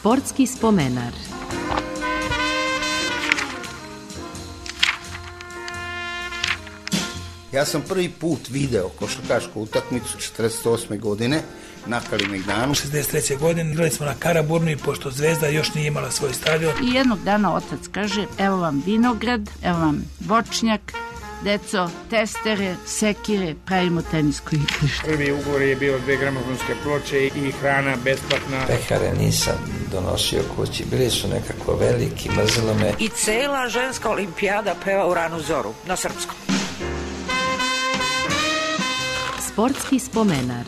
Sportski spomenar. Ja sam prvi put video košarkašku utakmicu 48. godine na Kalemegdanu. 63. godine igrali smo na Karaburnu i pošto Zvezda još nije imala svoj stadion. I jednog dana otac kaže, evo vam vinograd, evo vam voćnjak, deco, testere, sekire, pravimo tenisko igrište. Prvi ugovor je bio 2 gramofonske ploče i hrana besplatna. Pehare nisam donosio kući, bili su nekako veliki, mrzelo me. I cela ženska olimpijada peva u ranu zoru, na srpskom. Sportski spomenar.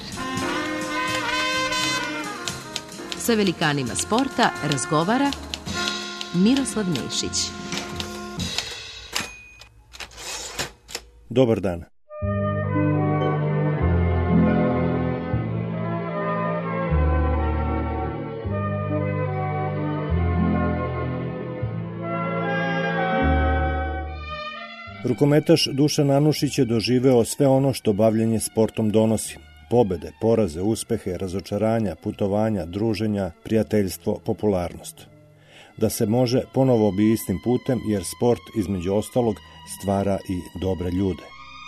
Sa velikanima sporta razgovara Miroslav Nešić. Dobar dan. Rukometaš Dušan Anušić je doživeo sve ono što bavljenje sportom donosi. Pobede, poraze, uspehe, razočaranja, putovanja, druženja, prijateljstvo, popularnost. Da se može, ponovo bi istim putem, jer sport, između ostalog, stvara i dobre ljude.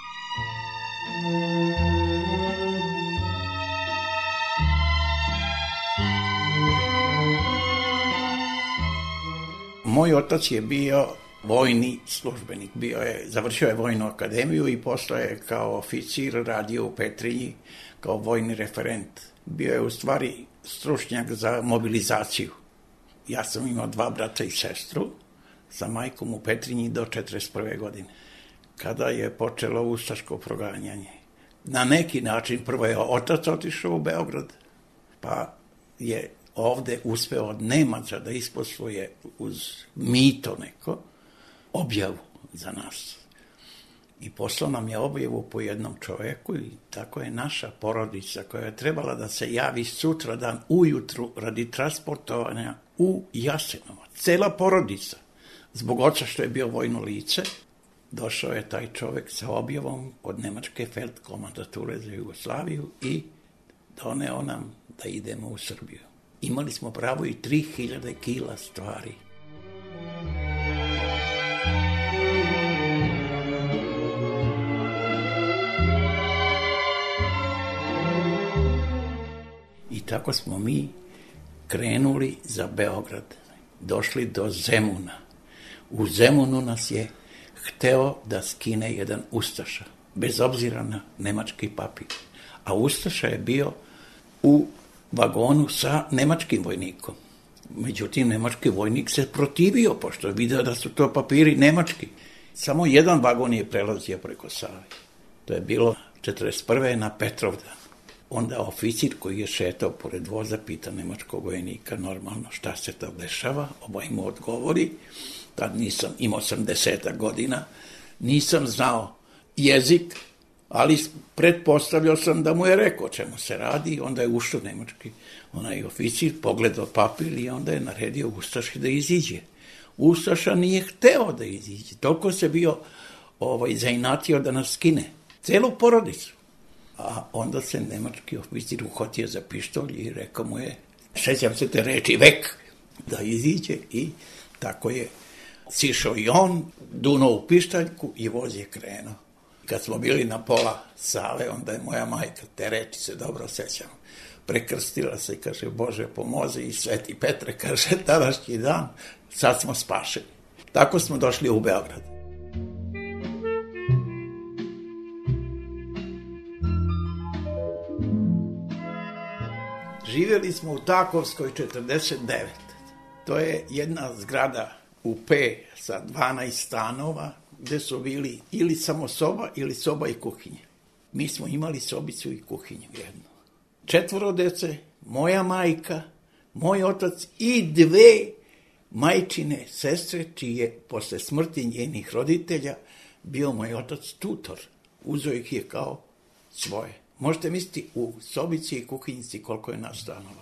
Moj otac je bio vojni službenik, završio je vojnu akademiju i posle je kao oficir radio u Petrinji kao vojni referent. Bio je u stvari stručnjak za mobilizaciju. Ja sam imao 2 brata i sestru sa majkom u Petrinji do 1941. godine, kada je počelo ustaško proganjanje. Na neki način prvo je otac otišao u Beograd, pa je ovde uspeo od Nemaca da isposluje uz mito neko objavu za nas. I poslao nam je objavu po jednom čoveku i tako je naša porodica koja je trebala da se javi sutradan ujutru radi transportovanja u Jasenovac. Cela porodica, zbog oca što je bio vojno lice, došao je taj čovek sa objavom od nemačke feldkomandature za Jugoslaviju i doneo nam da idemo u Srbiju. Imali smo pravo i 3000 kila stvari. I tako smo mi krenuli za Beograd, došli do Zemuna. U Zemunu nas je hteo da skine jedan ustaša, bez obzira na nemački papir. A ustaša je bio u vagonu sa nemačkim vojnikom. Međutim, nemački vojnik se protivio, pošto je video da su to papiri nemački. Samo jedan vagon je prelazio preko Save. To je bilo 1941. na Petrovdan. Onda oficir koji je šetao pored voza pita nemačkog vojnika normalno šta se to dešava. Ovaj mu odgovori, tad imao sam 10 godina, nisam znao jezik, ali pretpostavljao sam da mu je rekao o čemu se radi. Onda je ušao nemački onaj oficir, pogledao papir i onda je naredio ustaši da iziđe. Ustaša nije hteo da iziđe, toliko se bio zainatio da nas skine, celu porodicu. A onda se nemački oficir uhvatio za pištolj i rekao mu je, sećam se te reči, vek, da iziđe i tako je sišao i on, dunuo u pištaljku i voz je krenuo. Kad smo bili na pola Save, onda je moja majka, te reči se dobro sećam, prekrstila se i kaže, Bože pomozi i Sveti Petre, kaže, današnji dan, sad smo spašeni. Tako smo došli u Beograd. Živjeli smo u Takovskoj 49. To je jedna zgrada u P sa 12 stanova, gde su bili ili samo soba ili soba i kuhinja. Mi smo imali sobicu i kuhinju jednu. 4 dece, moja majka, moj otac i 2 majčine sestre, čiji je posle smrti njenih roditelja bio moj otac tutor. Uzeo ih je kao svoje. Možete misliti u sobici i kuhinjici koliko je nas stanova.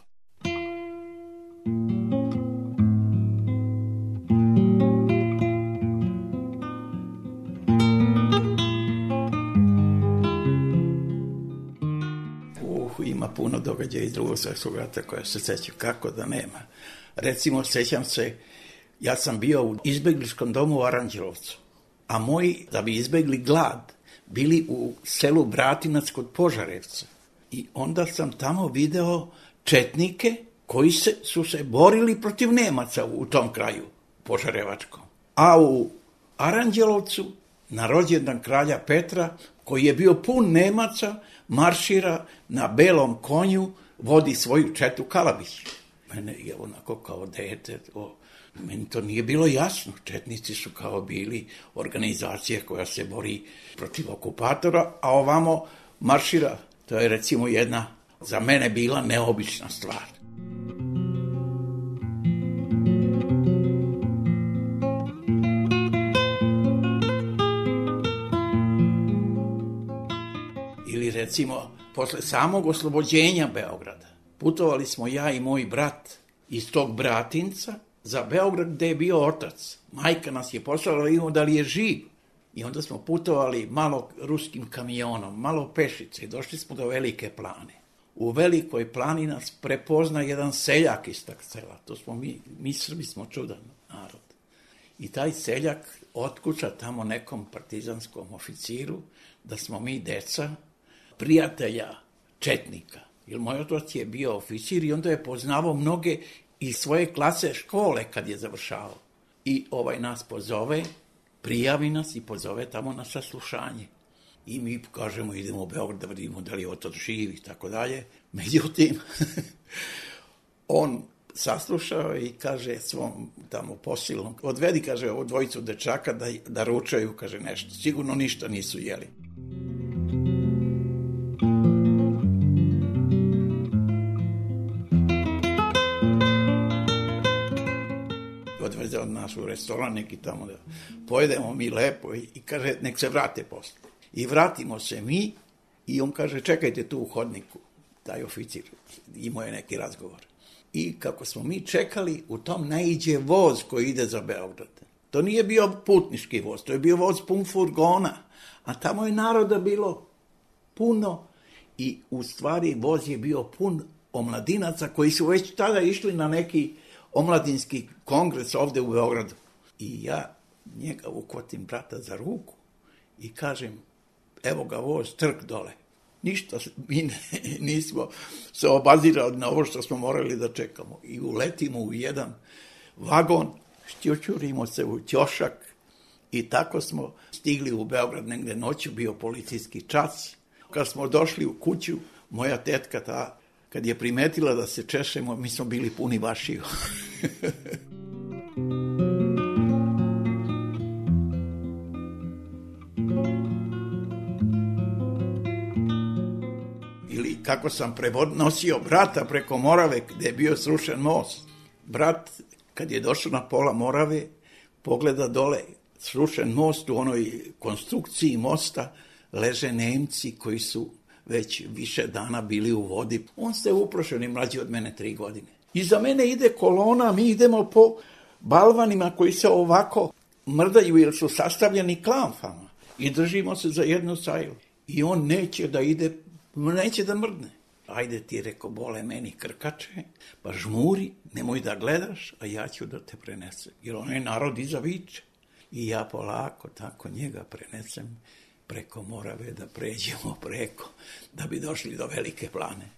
Ima puno događaja iz Drugog svjetskog rata koja se sećam, kako da nema. Recimo, sećam se, ja sam bio u izbegličkom domu u Aranđelovcu, a moji, da bi izbegli glad, bili u selu Bratinac kod Požarevca. I onda sam tamo video četnike koji su se borili protiv Nemaca u tom kraju, Požarevačkom. A u Aranđelovcu, na rođendan kralja Petra, koji je bio pun Nemaca, maršira na belom konju, vodi svoju četu Kalabić. Mene je onako kao dete, meni to nije bilo jasno. Četnici su kao bili organizacija koja se bori protiv okupatora, a ovamo maršira. To je recimo jedna za mene bila neobična stvar. Ili recimo, posle samog oslobođenja Beograda, putovali smo ja i moj brat iz tog Bratinca za Beograd gde je bio otac. Majka nas je poslala da vidimo da li je živ. I onda smo putovali malo ruskim kamionom, malo pešice i došli smo do Velike Plane. U Velikoj Plani nas prepozna jedan seljak iz tog sela. To smo mi Srbi smo čudan narod. I taj seljak otkuća tamo nekom partizanskom oficiru da smo mi deca prijatelja četnika. Jer moj otac je bio oficir i onda je poznavao mnoge iz svoje klase škole kad je završavao. I nas pozove, prijavi nas i pozove tamo na saslušanje. I mi kažemo idemo u Beograd da vidimo da li je otac živ i tako dalje. Međutim, on saslušao i kaže svom tamo posilnom, odvedi, kaže, ovo dvojicu dečaka da ručaju, kaže nešto. Sigurno ništa nisu jeli. Odveze od nas u restoran neki tamo da pojedemo mi lepo i kaže nek se vrate posle. I vratimo se mi i on kaže čekajte tu u hodniku, taj oficir, imao je neki razgovor. I kako smo mi čekali, u tom naiđe voz koji ide za Beograd. To nije bio putnički voz, to je bio voz pun furgona, a tamo je naroda bilo puno i u stvari voz je bio pun omladinaca koji su već tada išli na neki omladinski kongres ovde u Beogradu. I ja njega uhvatim brata za ruku i kažem, evo ga voz, trk dole. Ništa, mi nismo se obazirali na ovo što smo morali da čekamo. I uletimo u jedan vagon, šćučurimo se u ćošak i tako smo stigli u Beograd negde noću, bio policijski čas. Kad smo došli u kuću, moja tetka kad je primetila da se češemo, mi smo bili puni vašiju. Ili kako sam nosio brata preko Morave gde je bio srušen most. Brat, kad je došao na pola Morave, pogleda dole, srušen most, u onoj konstrukciji mosta leže Nemci koji su već više dana bili u vodi. On se uprošen i mlađi od mene 3 godine. Iza mene ide kolona, mi idemo po balvanima koji se ovako mrdaju jer su sastavljeni klamfama i držimo se za jednu sajlu. I on neće da ide, neće da mrdne. Ajde ti, reko, bole meni krkače, pa žmuri, nemoj da gledaš, a ja ću da te prenesem. Jer onaj narod iza viče. I ja polako tako njega prenesem preko Morave da pređemo preko, da bi došli do Velike Plane.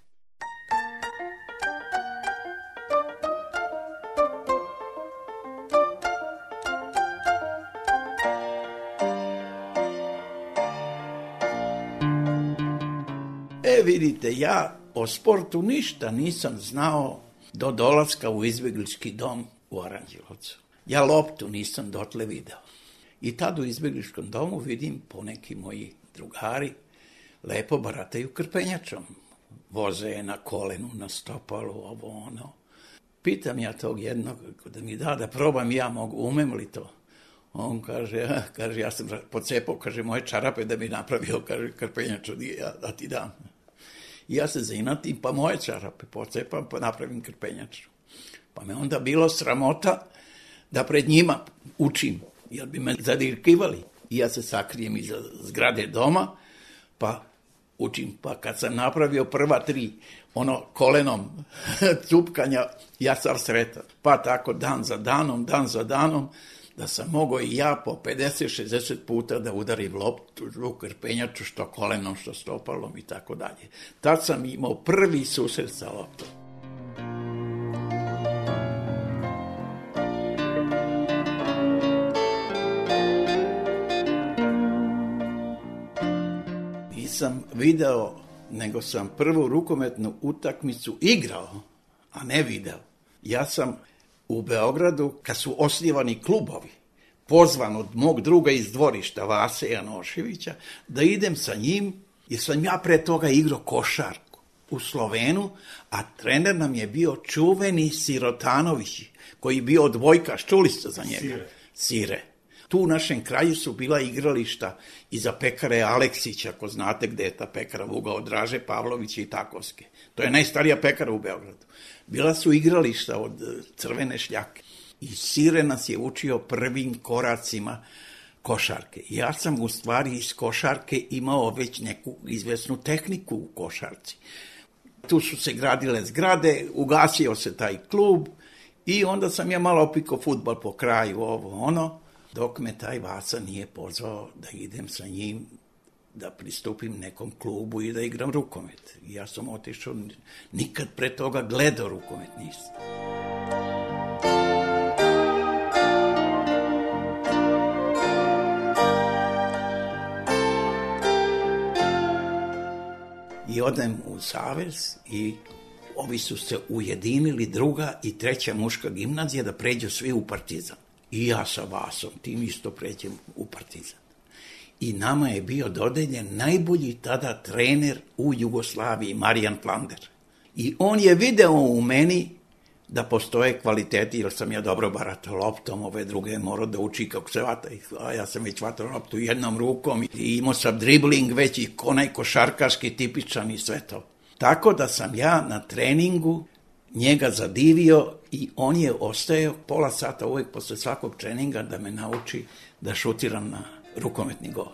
Vidite, ja o sportu ništa nisam znao do dolaska u izbeglički dom u Aranđelovcu. Ja loptu nisam dotle video. I tad u izbegličkom domu vidim poneki moji drugari lepo barataju krpenjačom. Voze je na kolenu, na stopalu, ovo ono. Pitam ja tog jednog da mi da probam ja umem li to. On kaže, ja sam pocepao, kaže, moje čarape da bi napravio, kaže, krpenjaču, da ti dam. I ja se zainatim, pa moje čarape pocepam, pa napravim krpenjaču. Pa me onda bilo sramota da pred njima učim, jer bi me zadirkivali. I ja se sakrijem iza zgrade doma, pa učim. Pa kad sam napravio prva 3, ono kolenom cupkanja, ja sam sretan. Pa tako dan za danom, da sam mogao i ja po 50-60 puta da udarim loptu, krpenjaču, što kolenom, što stopalom i tako dalje. Tad sam imao prvi susret sa loptom. Nisam video, nego sam prvu rukometnu utakmicu igrao, a ne video. Ja sam u Beogradu, kad su osnivani klubovi, pozvan od mog druga iz dvorišta, Vase Janoševića, da idem sa njim, jer sam ja pre toga igrao košarku u Slovenu, a trener nam je bio čuveni Sirotanović, koji je bio odbojkaš, čuli ste za njega? Sire. Tu u našem kraju su bila igrališta i za pekare Aleksića, ako znate gde je ta pekara vugao, Draže Pavlovića i Takovske. To je najstarija pekara u Beogradu. Bila su igrališta od Crvene šljake. I Sire nas je učio prvim koracima košarke. Ja sam u stvari iz košarke imao već neku izvesnu tehniku u košarci. Tu su se gradile zgrade, ugasio se taj klub i onda sam ja malo opikao fudbal po kraju, dok me taj Vasa nije pozvao da idem sa njim, da pristupim nekom klubu i da igram rukomet. Ja sam otišao, nikad pre toga gledao rukomet nisam. I odem u savez i ovi su se ujedinili, druga i treća muška gimnazija, da pređu svi u Partizan. I ja sa Vasom, tim isto pređem u Partizan. I nama je bio dodeljen najbolji tada trener u Jugoslaviji, Marijan Flander. I on je video u meni da postoje kvaliteti, jer sam ja dobro baratao loptom, ove druge je morao da uči kako se vata. A ja sam već vatao loptu jednom rukom i imao sam dribling već i onaj košarkaški tipičan i sve to. Tako da sam ja na treningu njega zadivio i on je ostajao pola sata uvek posle svakog treninga da me nauči da šutiram na rukometni gol.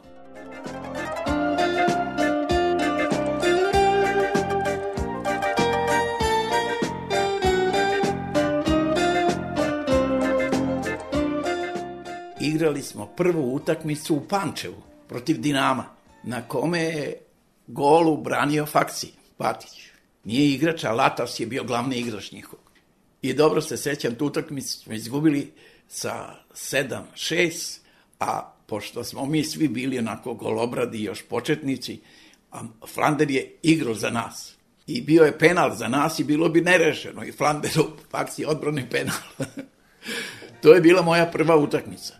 Igrali smo prvu utakmicu u Pančevu protiv Dinama, na kome je golu branio Faksi Patić. Nije igrač, a Latas je bio glavni igrač njihov. I dobro se sećam, tu utakmicu smo izgubili sa 7-6, a pošto smo mi svi bili onako golobradi još početnici, a Flander je igrao za nas. I bio je penal za nas i bilo bi nerešeno. I Flanderu Faksi odbrani penal. To je bila moja prva utakmica.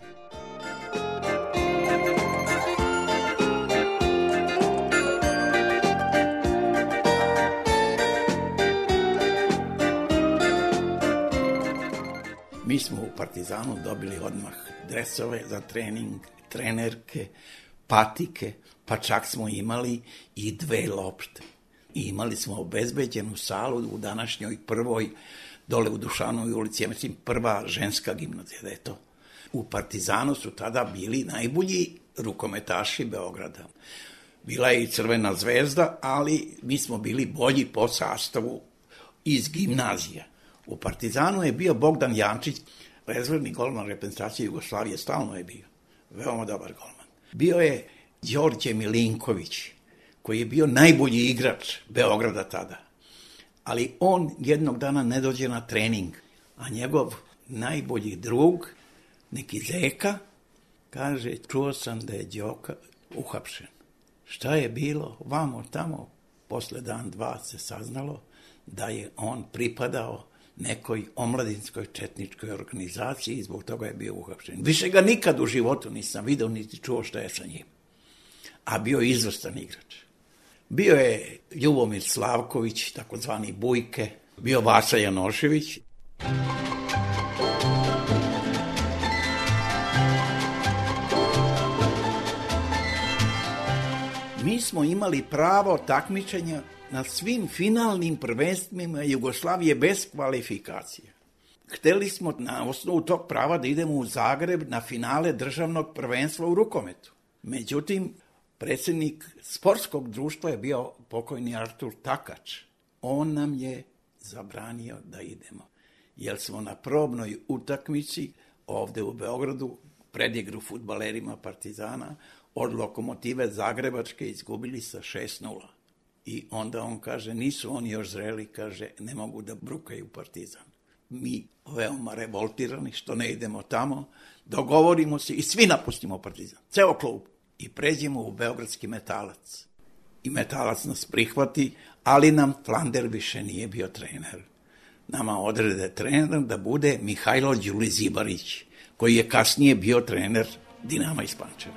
Mi smo u Partizanu dobili odmah dresove za trening, trenerke, patike, pa čak smo imali i 2 lopte. I imali smo obezbeđenu salu u današnjoj prvoj, dole u Dušanovoj ulici, ja mislim prva ženska gimnazija, da je to. U Partizanu su tada bili najbolji rukometaši Beograda. Bila je i Crvena zvezda, ali mi smo bili bolji po sastavu iz gimnazija. U Partizanu je bio Bogdan Jančić, rezervni golman reprezentacije Jugoslavije, stalno je bio. Veoma dobar golman. Bio je Đorđe Milinković, koji je bio najbolji igrač Beograda tada. Ali on jednog dana ne dođe na trening, a njegov najbolji drug, neki Zeka, kaže, čuo sam da je Đoka uhapšen. Šta je bilo? Vamo tamo, posle dan, dva se saznalo da je on pripadao nekoj omladinskoj četničkoj organizaciji i zbog toga je bio uhapšen. Više ga nikad u životu nisam video niti čuo šta je sa njim. A bio je izvrstan igrač. Bio je Ljubomir Slavković, takozvani Bujke, bio Vasa Janošević. Mi smo imali pravo takmičenja na svim finalnim prvenstvima Jugoslavije bez kvalifikacije. Hteli smo na osnovu tog prava da idemo u Zagreb na finale državnog prvenstva u rukometu. Međutim, predsjednik sportskog društva je bio pokojni Artur Takač. on nam je zabranio da idemo. Jer smo na probnoj utakmici ovde u Beogradu predigru fudbalerima Partizana od Lokomotive Zagrebačke izgubili sa 6:0. I onda on kaže, nisu oni još zreli, kaže, ne mogu da brukaju Partizan. Mi, veoma revoltirani, što ne idemo tamo, dogovorimo se i svi napustimo Partizan, ceo klub. I pređemo u beogradski Metalac. I Metalac nas prihvati, ali nam Flander više nije bio trener. Nama odrede trener da bude Mihajlo Đulizibarić, koji je kasnije bio trener Dinama iz Pančeva.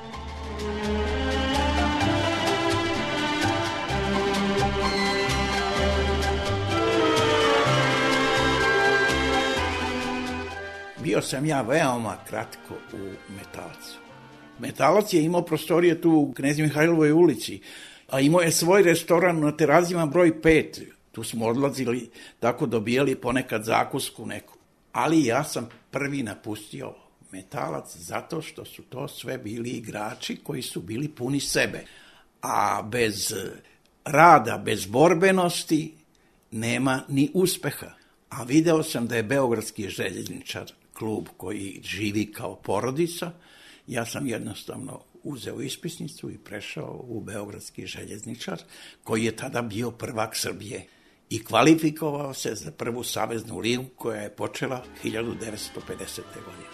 Bio sam ja veoma kratko u Metalcu. Metalac je imao prostorije tu u Knez Mihajlovoj ulici, a imao je svoj restoran na Terazijama broj 5. Tu smo odlazili, tako dobijali ponekad zakusku neku. Ali ja sam prvi napustio Metalac zato što su to sve bili igrači koji su bili puni sebe. A bez rada, bez borbenosti nema ni uspeha. A video sam da je Beogradski željezničar klub koji živi kao porodica. Ja sam jednostavno uzeo ispisnicu i prešao u Beogradski željezničar, koji je tada bio prvak Srbije i kvalifikovao se za prvu saveznu ligu koja je počela 1950. godine.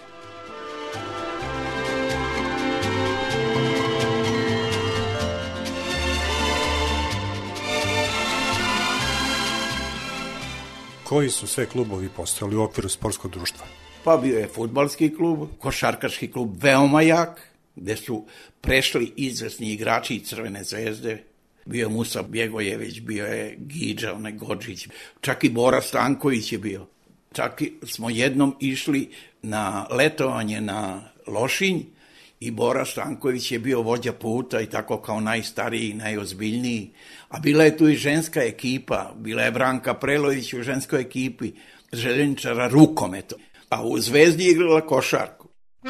Koji su sve klubovi postojali u okviru sportskog društva? Pa bio je fudbalski klub, košarkaški klub veoma jak, gde su prešli izvesni igrači i Crvene zvezde. Bio je Musa Bjegojević, bio je Gidža, onaj Godžić, čak i Bora Stanković je bio. Čak smo jednom išli na letovanje na Lošinj i Bora Stanković je bio vođa puta i tako kao najstariji i najozbiljniji. A bila je tu i ženska ekipa, bila je Branka Prelović u ženskoj ekipi željezničara rukometom. A u Zvezdi je igrala košarku.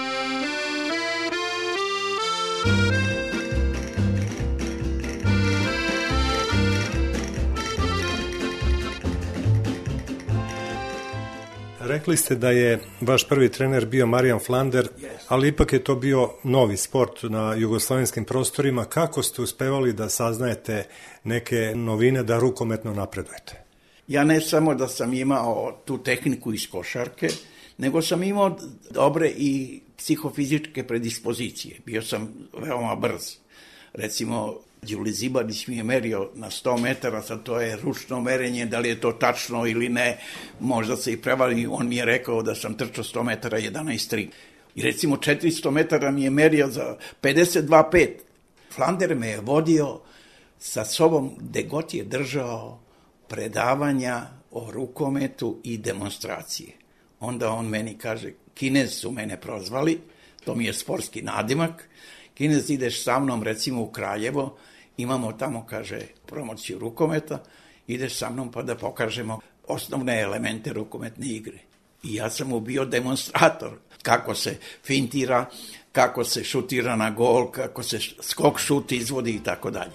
Rekli ste da je vaš prvi trener bio Marijan Flander, ali ipak je to bio novi sport na jugoslovenskim prostorima. Kako ste uspevali da saznajete neke novine da rukometno napredujete? Ja ne samo da sam imao tu tehniku iz košarke, nego sam imao dobre i psihofizičke predispozicije. Bio sam veoma brz. Recimo, Đuli Zibarić mi je merio na 100 metara, sad to je ručno merenje, da li je to tačno ili ne, možda se i prevari. On mi je rekao da sam trčao 100 metara 11.3. I recimo 400 metara mi je merio za 52.5. Flander me je vodio sa sobom gde god je držao predavanja o rukometu i demonstracije. Onda on meni kaže, Kinez su mene prozvali, to mi je sportski nadimak, Kinez, ideš sa mnom recimo u Kraljevo, imamo tamo, kaže, promociju rukometa, ideš sa mnom pa da pokažemo osnovne elemente rukometne igre. I ja sam mu bio demonstrator, kako se fintira, kako se šutira na gol, kako se skok šut izvodi i tako dalje.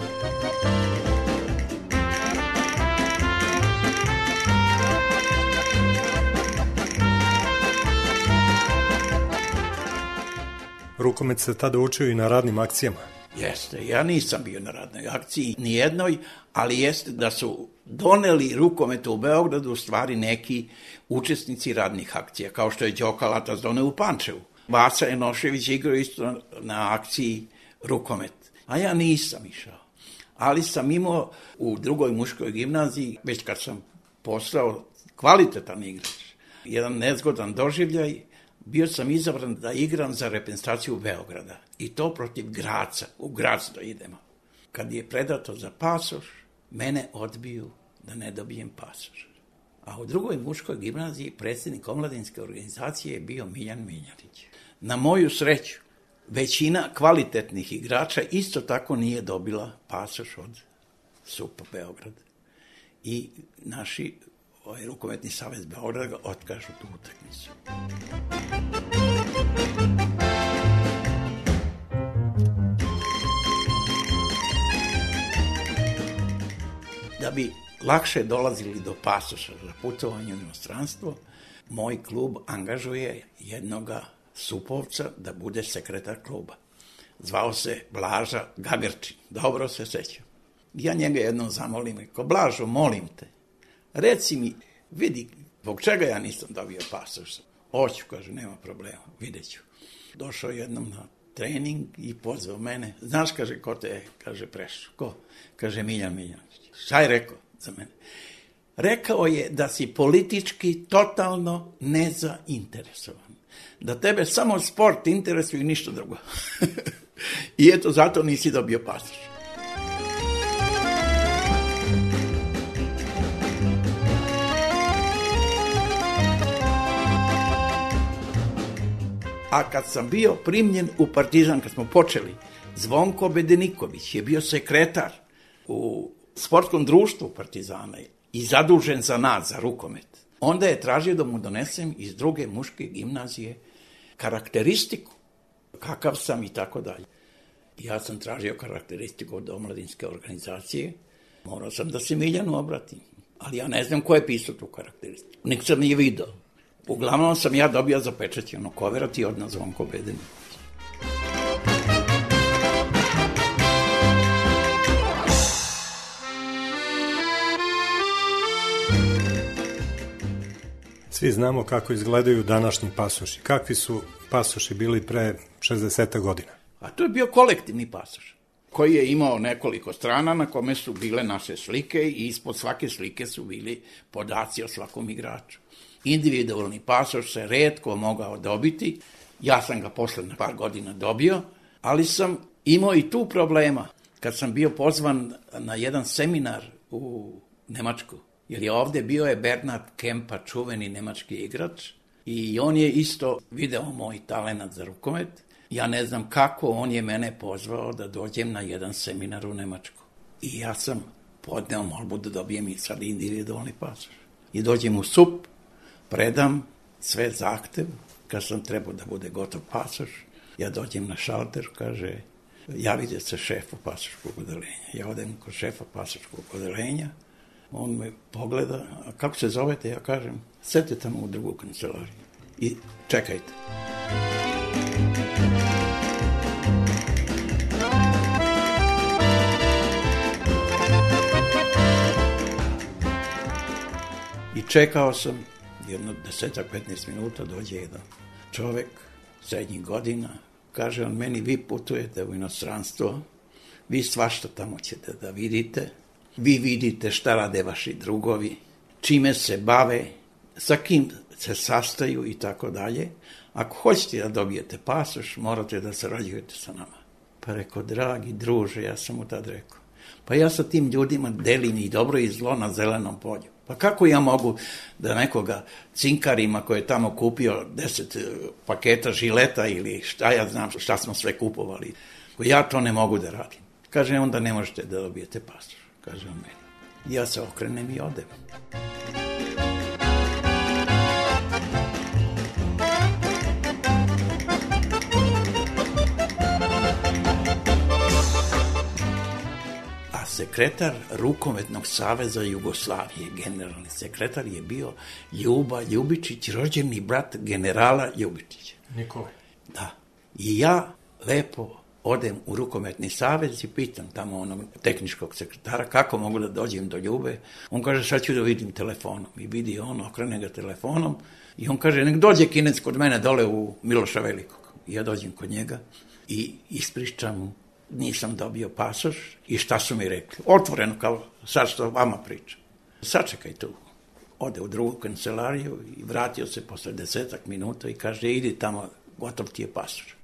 Rukomet se tada učio i na radnim akcijama. Jeste, ja nisam bio na radnoj akciji nijednoj, ali jeste da su doneli rukomet u Beogradu u stvari neki učesnici radnih akcija, kao što je Đoka Latas doneo u Pančevu. Vasa Enošević igrao isto na akciji rukomet, a ja nisam išao. Ali sam imao u drugoj muškoj gimnaziji, već kad sam postao kvalitetan igrač, jedan nezgodan doživljaj. Bio sam izabran da igram za reprezentaciju Beograda i to protiv Graca, u Grac da idemo. Kad je predato za pasoš, mene odbiju da ne dobijem pasoš. A u drugoj muškoj gimnaziji predsjednik omladinske organizacije je bio Miljan Miljanić. Na moju sreću, većina kvalitetnih igrača isto tako nije dobila pasoš od SUP-a Beograd. I naši rukometni savez Beograda otkažu tu utakmicu. Da bi lakše dolazili do pasoša za putovanje u inostranstvo, moj klub angažuje jednoga Supovca da bude sekretar kluba. Zvao se Blaža Gagarčin, dobro se sećam. Ja njega jednom zamolim, rekao, Blažo, molim te, reci mi, vidi, zbog čega ja nisam dobio pasoš? Hoću, kaže, nema problema, vidjet ću. Došao jednom na trening i pozvao mene. Znaš, kaže, ko te je? Kaže, prešao. Ko? Kaže, Miljan Miljanić. Šta je rekao za mene? Rekao je da si politički totalno nezainteresovan. Da tebe samo sport interesuje i ništa drugo. I eto, zato nisi dobio pasoš. A kad sam bio primljen u Partizan, kad smo počeli, Zvonko Bedeniković je bio sekretar u sportskom društvu Partizana i zadužen za nas, za rukomet. Onda je tražio da mu donesem iz druge muške gimnazije karakteristiku, kakav sam i tako dalje. Ja sam tražio karakteristiku od omladinske organizacije, morao sam da se Miljanu obratim, ali ja ne znam ko je pisao tu karakteristiku, nek sam je video. Uglavnom sam ja dobio zapečaćeno koverat i odnao Zvonko Bedeniković. Svi znamo kako izgledaju današnji pasoši. Kakvi su pasoši bili pre 60 godina? A to je bio kolektivni pasoš, koji je imao nekoliko strana na kome su bile naše slike i ispod svake slike su bili podaci o svakom igraču. Individualni pasoš se retko mogao dobiti, ja sam ga posle na par godina dobio, ali sam imao i tu problema. Kad sam bio pozvan na jedan seminar u Nemačku, jer je ovde bio je Bernard Kempa, čuveni nemački igrač, i on je isto video moj talenat za rukomet. Ja ne znam kako, on je mene pozvao da dođem na jedan seminar u Nemačku. I ja sam podneo molbu da dobijem i sad individualni pasoš. I dođem u SUP, predam sve zahtev, kad sam trebao da bude gotov pasoš, ja dođem na šalter, kaže, javite se šefu pasoškog odeljenja. Ja odem kod šefa pasoškog odeljenja, on me pogleda, a kako se zovete? Ja kažem, sedite tamo u drugu kancelariju i čekajte. I čekao sam jedno 10-15 minuta, dođe jedan čovek srednjih godina, kaže on meni, vi putujete u inostranstvo, vi svašta tamo ćete da vidite, vi vidite šta rade vaši drugovi, čime se bave, sa kim se sastaju i tako dalje. Ako hoćete da dobijete pasoš, morate da sarađujete sa nama. Pa rekao, dragi druže, ja sam mu tad rekao, pa ja sa tim ljudima delim i dobro i zlo na zelenom polju. Pa kako ja mogu da nekoga cinkarima koji je tamo kupio 10 paketa žileta ili šta ja znam šta smo sve kupovali, ja to ne mogu da radim. Kaže, onda ne možete da dobijete pasoš, kaže on meni. Ja se okrenem i odem. Sekretar Rukometnog saveza Jugoslavije, generalni sekretar, je bio Ljuba Ljubičić, rođeni brat generala Ljubičića. Nikole. Da. I ja lepo odem u Rukometni savez i pitam tamo onog tehničkog sekretara kako mogu da dođem do Ljube. On kaže, sad ću da vidim telefonom. I vidi on, okrene ga telefonom i on kaže, nek dođe Kinec kod mene dole u Miloša Velikog. I ja dođem kod njega i ispričam mu, nisam dobio pasoš i šta su mi rekli. Otvoreno kao sad što vama pričam. Sačekaj tu. Ode u drugu kancelariju i vratio se posle 10 minuta i kaže, idi tamo, gotov ti je pasoš.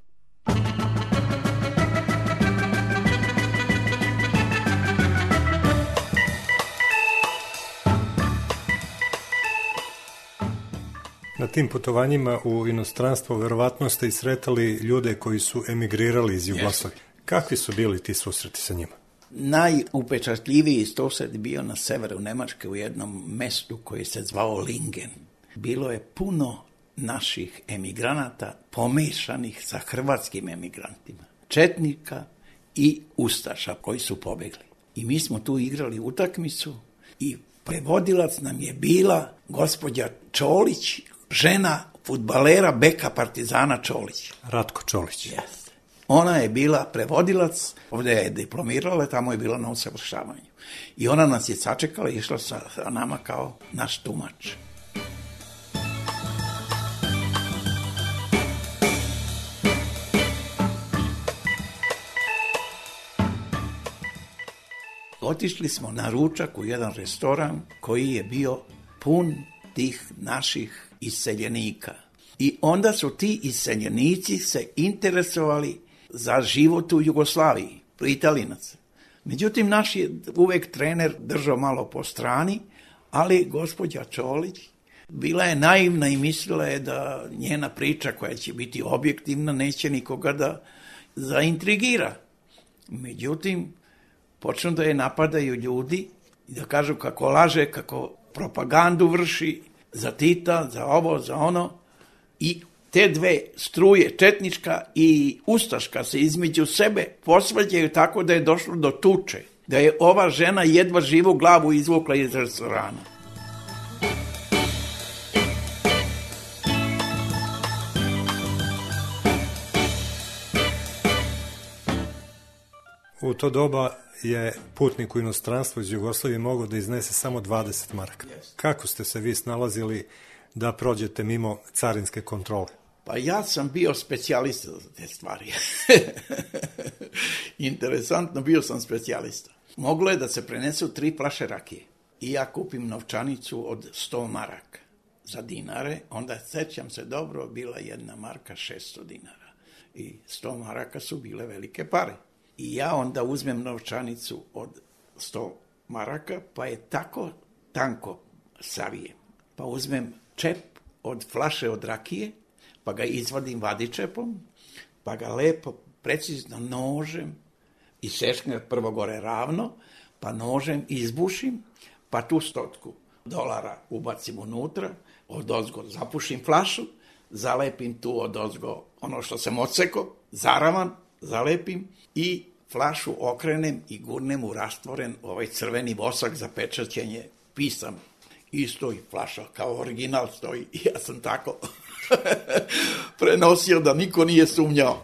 Na tim putovanjima u inostranstvo verovatno ste i sretali ljude koji su emigrirali iz Jugoslavije. Kakvi su bili ti susreti sa njima? Najupečatljiviji susret bio na severu Nemačke u jednom mestu koji se zvao Lingen. Bilo je puno naših emigranata pomešanih sa hrvatskim emigrantima, četnika i ustaša koji su pobegli. I mi smo tu igrali utakmicu i Prevodilac nam je bila gospođa Čolić, žena fudbalera beka Partizana Čolić. Ratko Čolić. Jeste. Ona je bila prevodilac, ovdje je diplomirala, tamo je bila na usavršavanju. I ona nas je sačekala i išla sa nama kao naš tumač. Otišli smo na ručak u jedan restoran koji je bio pun tih naših iseljenika. I onda su ti iseljenici se interesovali za život u Jugoslaviji, Italinac. Međutim, naš je uvek trener držao malo po strani, ali gospođa Čolić bila je naivna i mislila je da njena priča koja će biti objektivna neće nikoga da zaintrigira. Međutim, počnu da je napadaju ljudi i da kažu kako laže, kako propagandu vrši za Tita, za ovo, za ono. I te dve struje, četnička i ustaška, se između sebe posvađaju tako da je došlo do tuče. Da je ova žena jedva živu glavu izvukla iz restorana. U to doba je putnik u inostranstvu iz Jugoslavije mogao da iznese samo 20 maraka. Kako ste se vi snalazili da prođete mimo carinske kontrole? Pa ja sam bio specijalista za te stvari. Interesantno, bio sam specijalista. Moglo je da se prenesu 3 flaše rakije. I ja kupim novčanicu od 100 maraka za dinare. Onda, sećam se dobro, bila 1 marka 600 dinara. I 100 maraka su bile velike pare. I ja onda uzmem novčanicu od 100 maraka, pa je tako tanko savijem. Pa uzmem čep od flaše od rakije, pa ga izvadim vadičepom, pa ga lepo, precizno nožem i sešknem prvo gore ravno, pa nožem izbušim, pa tu $100 ubacim unutra, odozgo zapušim flašu, zalepim tu odozgo ono što sam odseko, zaravan, zalepim i flašu okrenem i gurnem u rastvoren ovaj crveni vosak za pečaćenje pisama. I stoji flaša kao original stoji i ja sam tako prenosio da niko nije sumnjao.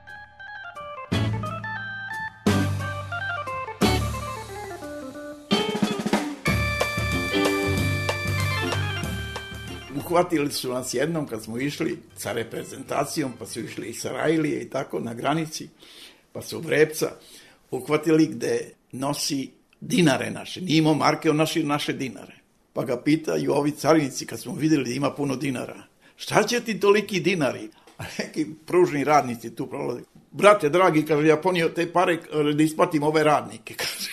Uhvatili su nas jednom kad smo išli sa reprezentacijom, pa su išli i sa Rajlije i tako na granici, pa su Vrepca uhvatili gde nosi dinare naše, nije imao marke, on nosi naše dinare. Pa ga pitaju ovi carinici kad smo vidjeli da ima puno dinara, šta će ti toliki dinari? A neki pružni radnici tu prolaze. Brate dragi, kaže, ja ponio te pare da isplatim ove radnike, kaže.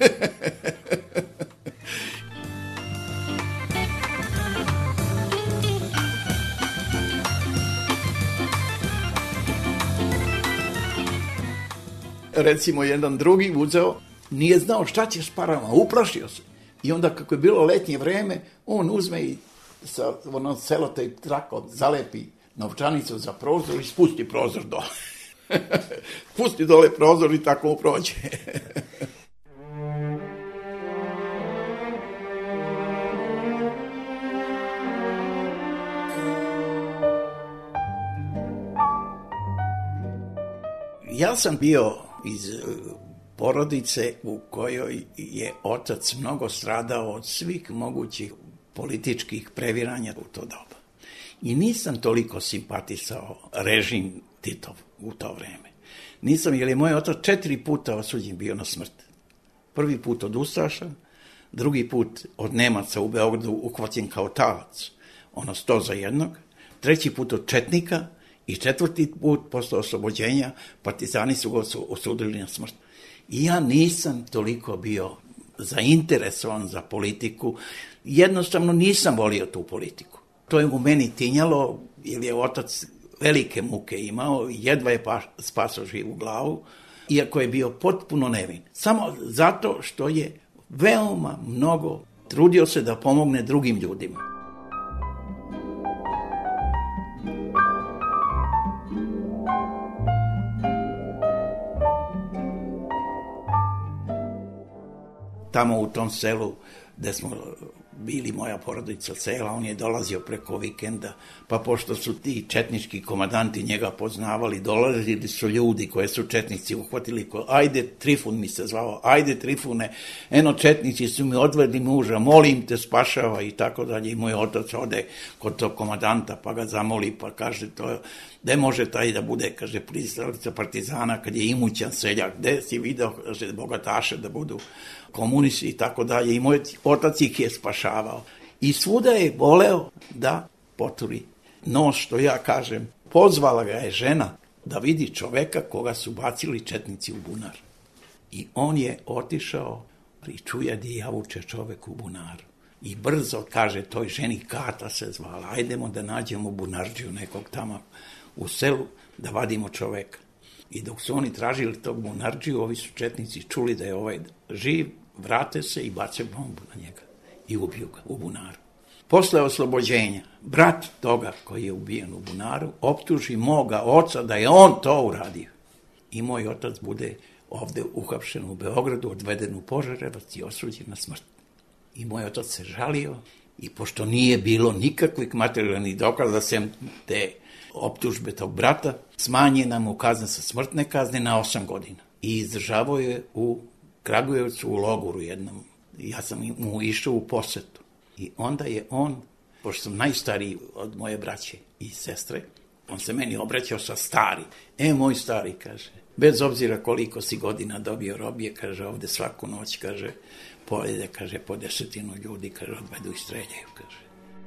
Recimo, jedan drugi uzeo, nije znao šta će s parama, uplašio se. I onda, kako je bilo letnje vreme, on uzme i sa selotejp trakom zalepi novčanicu za prozor i spusti prozor dole. Pusti dole prozor i tako mu prođe. Ja sam bio iz porodice u kojoj je otac mnogo stradao od svih mogućih političkih previranja u to doba. I nisam toliko simpatisao režim Titov u to vreme. Nisam, jer je moj otac 4 puta osuđen bio na smrt. Prvi put od ustaša, drugi put od Nemaca u Beogradu uhvaćen kao talac, ono 100 za jednog, 3. put od četnika i 4. put posle oslobođenja partizani su ga osudili na smrt. I ja nisam toliko bio zainteresovan za politiku, jednostavno nisam volio tu politiku. To je u meni tinjalo, jer je otac velike muke imao, jedva je spasao živu glavu, iako je bio potpuno nevin. Samo zato što je veoma mnogo trudio se da pomogne drugim ljudima. Tamo u tom selu gde smo bili moja porodica cela, on je dolazio preko vikenda, pa pošto su ti četnički komandanti njega poznavali, dolazili su ljudi koje su četnici uhvatili, ajde Trifun mi se zvao, ajde Trifune, eno četnici su mi odvedli muža, molim te spašava i tako dalje, i moj otac ode kod tog komandanta pa ga zamoli, pa kaže to, gde može taj da bude, kaže, pristalica partizana kad je imućan seljak, gde si video, kaže, bogataše da budu komunisti i tako dalje, i moj otac ih je spašavao. I svuda je voleo da poturi nos, što ja kažem. Pozvala ga je žena da vidi čoveka koga su bacili četnici u bunar. I on je otišao i čuje di javuče čovek u bunaru. I brzo kaže toj ženi, Kata se zvala, ajdemo da nađemo bunarđiju nekog tamo u selu, da vadimo čoveka. I dok su oni tražili tog bunarđiju, ovi su četnici čuli da je ovaj živ, vrate se i bace bombu na njega i ubiju ga u bunaru. Posle oslobođenja, brat toga koji je ubijen u bunaru optuži moga oca da je on to uradio. I moj otac bude ovde uhapšen u Beogradu, odveden u Požarevac i osuđen na smrt. I moj otac se žalio i pošto nije bilo nikakvih materijalnih dokaza sem te optužbe tog brata, smanjena mu kazna sa smrtne kazne na 8 godina. I izdržavao je u Kragujevcu u logoru jednom. Ja sam mu išao u posetu. I onda je on, pošto sam najstariji od moje braće i sestre, on se meni obraćao sa stari. Moj stari, kaže, bez obzira koliko si godina dobio robije, kaže, ovde svaku noć, kaže, pojede, kaže, po 10 ljudi, kaže, odvedu i streljaju, kaže.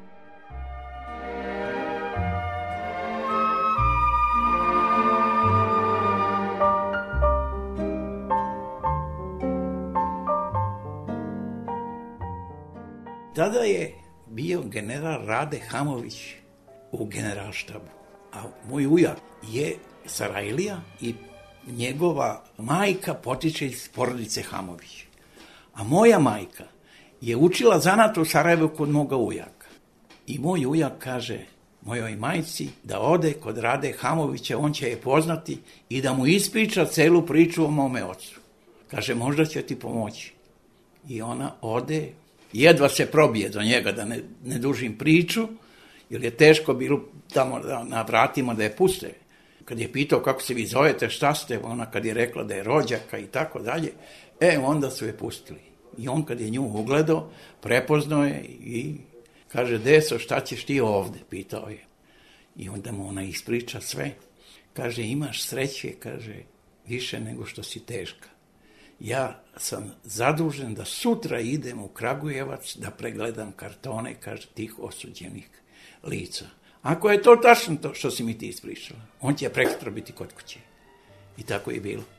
Tada je bio general Rade Hamović u generalštabu, a moj ujak je Sarajlija i njegova majka potiče iz porodice Hamović. A moja majka je učila zanat u Sarajevu kod moga ujaka. I moj ujak kaže mojoj majci da ode kod Rade Hamovića, on će je poznati i da mu ispriča celu priču o mome ocu. Kaže, možda će ti pomoći. I ona ode, jedva se probije do njega, da ne dužim priču, jer je teško bilo tamo na vratima da je puste. Kad je pitao kako se vi zovete, šta ste, ona kad je rekla da je rođaka i tako dalje, onda su je pustili. I on kad je nju ugledao, prepoznao je i kaže, deso, šta ćeš ti ovde, pitao je. I onda mu ona ispriča sve. Kaže, imaš sreće, kaže, više nego što si teška. Ja sam zadužen da sutra idem u Kragujevac da pregledam kartone, kaže, tih osuđenih lica. Ako je to tačno to što si mi ti ispričala, on će prekosutra biti kod kuće. I tako je bilo.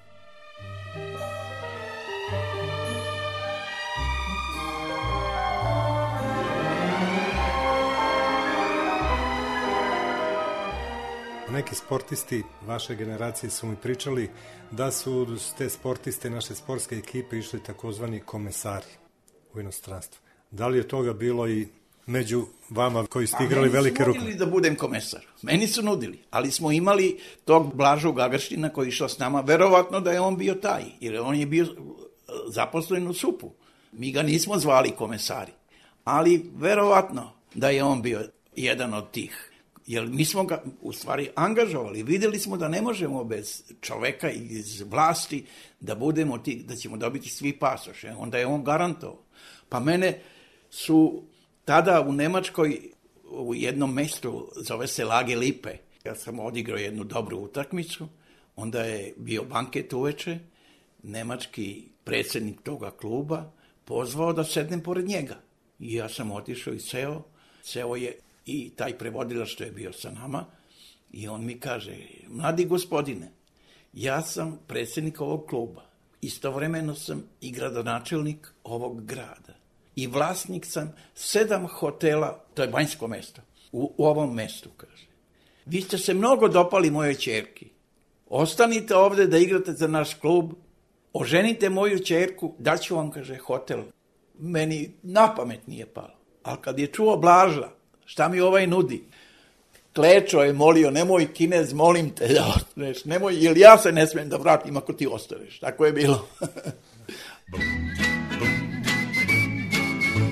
Neki sportisti vaše generacije su mi pričali da su te sportiste, naše sportske ekipe išli takozvani komesari u inostranstvo. Da li je toga bilo i među vama koji ste igrali velike ruke? Meni su nudili da budem komesar. Meni su nudili, ali smo imali tog Blažu Gagarština koji je išao s nama. Verovatno da je on bio taj, jer on je bio zaposlen u SUP-u. Mi ga nismo zvali komesari, ali verovatno da je on bio jedan od tih. Jer mi smo ga u stvari angažovali. Videli smo da ne možemo bez čoveka iz vlasti da budemo ti, da ćemo dobiti svi pasoše. Onda je on garantovao. Pa mene su tada u Nemačkoj u jednom mestu, zove se Lage Lipe. Ja sam odigrao jednu dobru utakmicu. Onda je bio banket uveče. Nemački predsjednik toga kluba pozvao da sednem pored njega. I ja sam otišao i seo je i taj prevodilac što je bio sa nama, i on mi kaže, mladi gospodine, ja sam predsjednik ovog kluba, istovremeno sam i gradonačelnik ovog grada i vlasnik sam 7 hotela, to je Banjsko mesto, u ovom mestu, kaže. Vi ste se mnogo dopali mojoj ćerki, ostanite ovde da igrate za naš klub, oženite moju ćerku, daću vam, kaže, hotel. Meni na pamet nije palo, ali kad je čuo Blaža, šta mi ovaj nudi? Klečo je molio, nemoj Kinez, molim te da ostaneš, nemoj, jer ja se ne smijem da vratim ako ti ostaneš. Tako je bilo.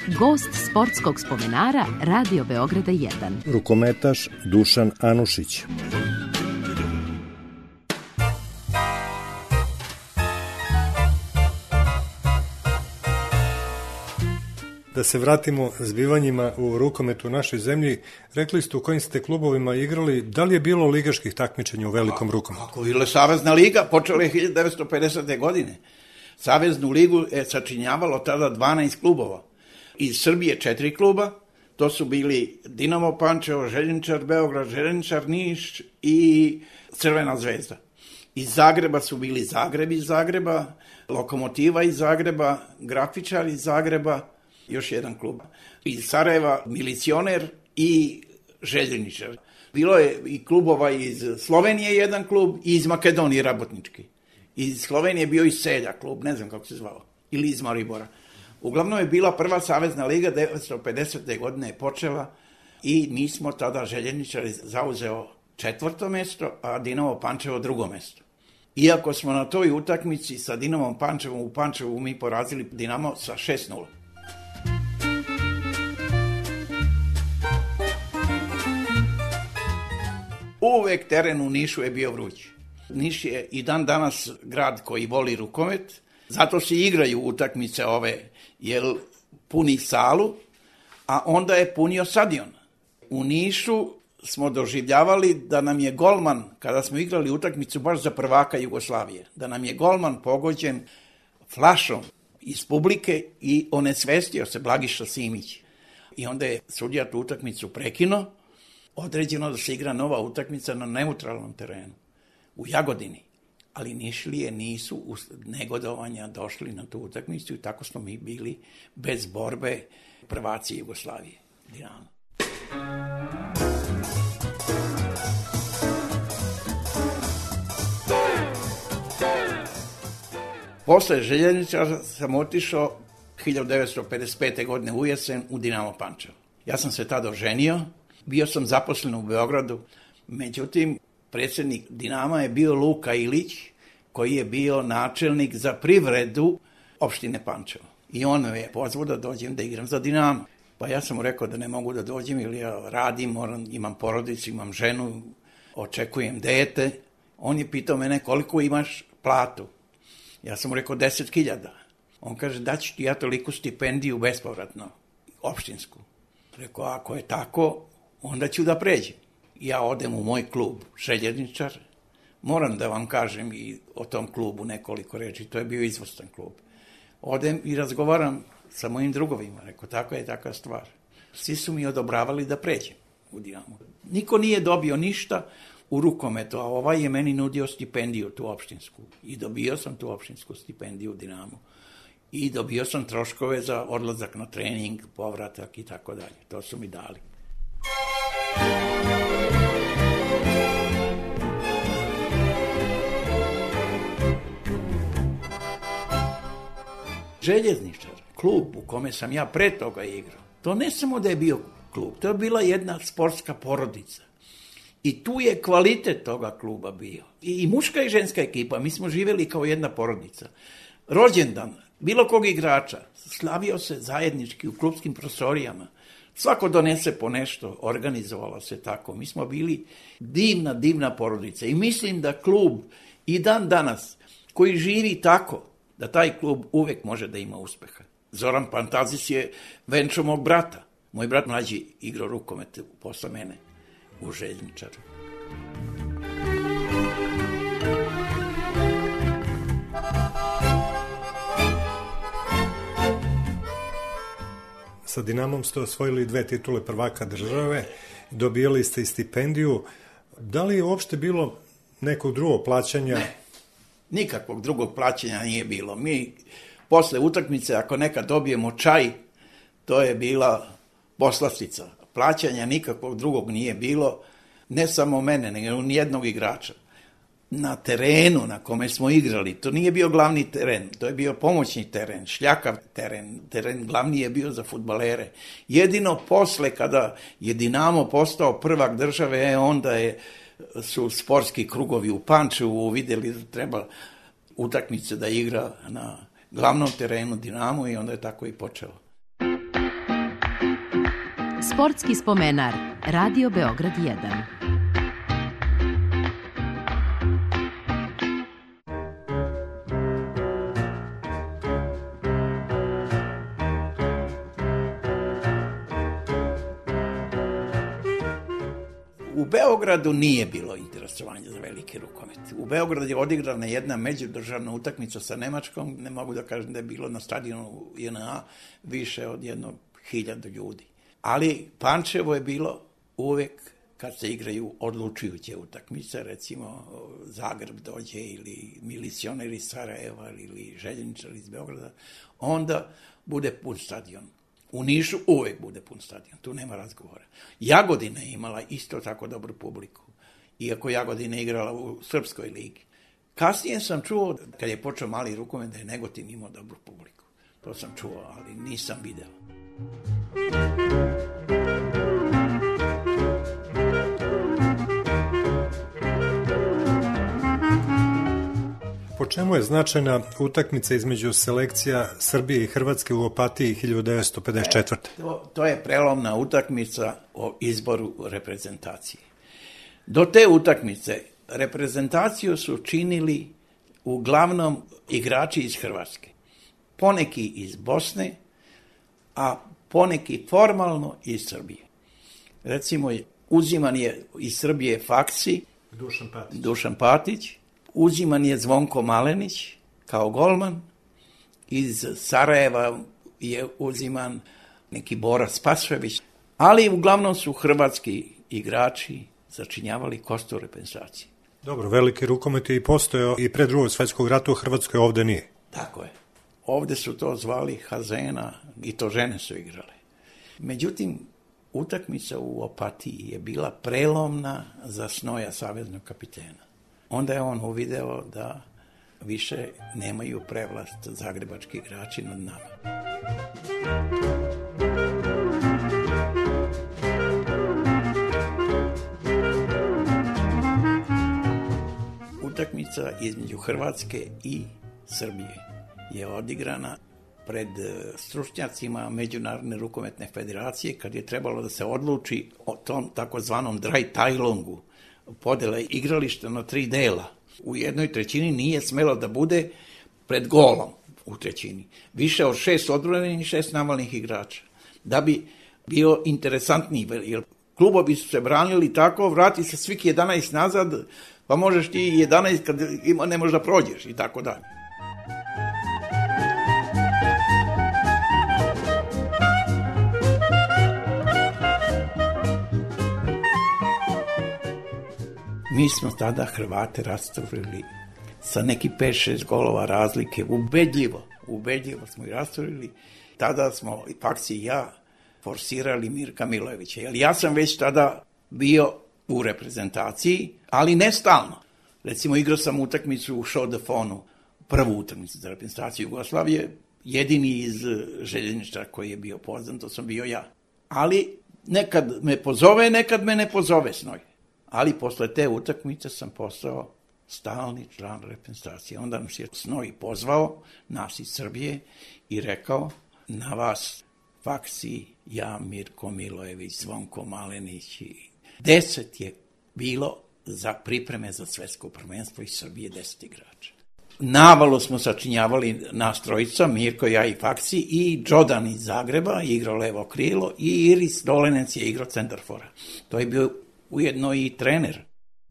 Gost sportskog spomenara Radio Beograda 1. Rukometaš Dušan Anušić. Da se vratimo zbivanjima u rukometu u našoj zemlji, rekli ste u kojim ste klubovima igrali, da li je bilo ligaških takmičenja u velikom rukometu? Kako je Savezna liga, počela je 1950. godine. Saveznu ligu je sačinjavalo tada 12 klubova. Iz Srbije 4 kluba, to su bili Dinamo Pančevo, Željezničar Beograd, Željezničar Niš i Crvena zvezda. Iz Zagreba su bili Zagreb iz Zagreba, Lokomotiva iz Zagreba, Grafičar iz Zagreba, još jedan klub. Iz Sarajeva Milicioner i Željezničar. Bilo je i klubova iz Slovenije jedan klub i iz Makedonije Rabotnički. Iz Slovenije je bio i Selja klub, ne znam kako se zvao, ili iz Maribora. Uglavnom je bila prva Savezna liga, 1950. godine je počela i mi smo tada Željezničar zauzeo 4. mesto, a Dinamo Pančevo 2. mesto. Iako smo na toj utakmici sa Dinamom Pančevom u Pančevu mi porazili Dinamo sa 6-0. Uvek teren u Nišu je bio vruć. Niš je i dan danas grad koji voli rukomet, zato se igraju utakmice ove, jer puni salu, a onda je punio stadion. U Nišu smo doživljavali da nam je golman, kada smo igrali utakmicu baš za prvaka Jugoslavije, da nam je golman pogođen flašom iz publike i onesvestio se Blagiša Simić. I onda je sudija tu utakmicu prekinuo, određeno da se igra nova utakmica na neutralnom terenu, u Jagodini. Ali Nišlije nisu u negodovanja došli na tu utakmicu i tako smo mi bili bez borbe prvaci Jugoslavije. Dinamo. Posle Željezničara sam otišao 1955. godine u jesen u Dinamo Pančevo. Ja sam se tada oženio, bio sam zaposlen u Beogradu, međutim, predsjednik Dinama je bio Luka Ilić, koji je bio načelnik za privredu opštine Pančevo. I on me je pozvao da dođem da igram za Dinamo. Pa ja sam mu rekao da ne mogu da dođem, jer ja radim, imam porodicu, imam ženu, očekujem dete. On je pitao mene koliko imaš platu. Ja sam mu rekao 10.000. On kaže daću ti ja toliku stipendiju bespovratno, opštinsku. Rekao ako je tako, onda ću da pređem. Ja odem u moj klub Željezničar, moram da vam kažem i o tom klubu nekoliko reči, to je bio izvrstan klub. Odem i razgovaram sa mojim drugovima, rekao tako je takva stvar. Svi su mi odobravali da pređem u Dinamo. Niko nije dobio ništa u rukometu, a ovaj je meni nudio stipendiju tu opštinsku. I dobio sam tu opštinsku stipendiju u Dinamo. I dobio sam troškove za odlazak na trening, povratak i tako dalje. To su mi dali. Željezničar, klub u kome sam ja pre toga igrao, to ne samo da je bio klub, to je bila jedna sportska porodica. I tu je kvalitet toga kluba bio. I muška i ženska ekipa, mi smo živjeli kao jedna porodica. Rođendan bilo kog igrača slavio se zajednički u klubskim prostorijama. Svako donese po nešto, organizovalo se tako. Mi smo bili divna porodica. I mislim da klub i dan danas koji živi tako, da taj klub uvek može da ima uspeha. Zoran Pantazis je venčo mog brata. Moj brat mlađi igrao rukomet posle mene u Željezničaru. Sa Dinamom ste osvojili 2 titule prvaka države, dobijali ste i stipendiju. Da li je uopšte bilo nekog drugog plaćanja? Ne, nikakvog drugog plaćanja nije bilo. Mi posle utakmice, ako nekad dobijemo čaj, to je bila poslastica. Plaćanja nikakvog drugog nije bilo, ne samo mene, nego nijednog igrača. Na terenu na kome smo igrali, to nije bio glavni teren, to je bio pomoćni teren, šljakav teren glavni je bio za fudbalere. Jedino posle kada je Dinamo postao prvak države, onda su sportski krugovi u Pančevu vidjeli da treba utakmice da igra na glavnom terenu Dinamo i onda je tako i počelo. Sportski spomenar, Radio Beograd 1. U Beogradu nije bilo interesovanja za veliki rukomet. U Beogradu je odigrana jedna međudržavna utakmica sa Nemačkom, ne mogu da kažem da je bilo na stadionu JNA više od 1.000 ljudi. Ali Pančevo je bilo uvek kad se igraju odlučujuće utakmice, recimo Zagreb dođe ili milicioner iz Sarajeva ili željezničar iz Beograda, onda bude pun stadion. U Nišu uvek bude pun stadion, tu nema razgovora. Jagodina je imala isto tako dobru publiku, iako Jagodina je igrala u Srpskoj ligi. Kasnije sam čuo, kad je počeo mali rukomet, da je Negotin imao dobru publiku. To sam čuo, ali nisam video. Po čemu je značajna utakmica između selekcija Srbije i Hrvatske u Opatiji 1954. To je prelomna utakmica o izboru reprezentacije. Do te utakmice reprezentaciju su činili uglavnom igrači iz Hrvatske. Poneki iz Bosne, a poneki formalno iz Srbije. Recimo, uziman je iz Srbije Faksi, Dušan Patić, uziman je Zvonko Malenić kao golman, iz Sarajeva je uziman neki Bora Spasojević, ali uglavnom su hrvatski igrači začinjavali kostur reprezentacije. Dobro, veliki rukomet je i postojao i pre Drugog svjetskog rata u Hrvatskoj, ovde nije. Tako je. Ovde su to zvali Hazena i to žene su igrale. Međutim, utakmica u Opatiji je bila prelomna za Snoja, saveznog kapitena. Onda je on uvideo da više nemaju prevlast zagrebački igrači nad nama. Utakmica između Hrvatske i Srbije je odigrana pred stručnjacima Međunarodne rukometne federacije kad je trebalo da se odluči o tom takozvanom dry tajlongu, podele igrališta na 3 dela. U jednoj trećini nije smelo da bude pred golom u trećini. Više od 6 odbranjenih i 6 navalnih igrača. Da bi bio interesantniji, jer klubovi su se branili tako, vrati se svih 11 nazad, pa možeš ti 11 kad ne možeš da prođeš i tako dalje. Mi smo tada Hrvate rasturili sa neki 5-6 golova razlike, ubedljivo smo i rasturili. Tada smo, Faksi i ja, forsirali Mirka Milojevića. Jer ja sam već tada bio u reprezentaciji, ali ne stalno. Recimo, igrao sam utakmicu u Šodefonu, prvu utakmicu za reprezentaciju Jugoslavije, jedini iz željezničara koji je bio poznan, to sam bio ja. Ali nekad me pozove, nekad me ne pozove Snoj. Ali posle te utakmice sam postao stalni član reprezentacije. Onda nam se Snoj pozvao, nas iz Srbije, i rekao, na vas Faksi, ja, Mirko Milojević, Zvonko Malenić, 10 je bilo za pripreme za svetsko prvenstvo iz Srbije, 10 igrača. Navalu smo sačinjavali nas trojica, Mirko, ja i Faksi, i Đodan iz Zagreba igrao levo krilo i Iris Dolenec je igrao centarfora. To je bio ujedno i trener.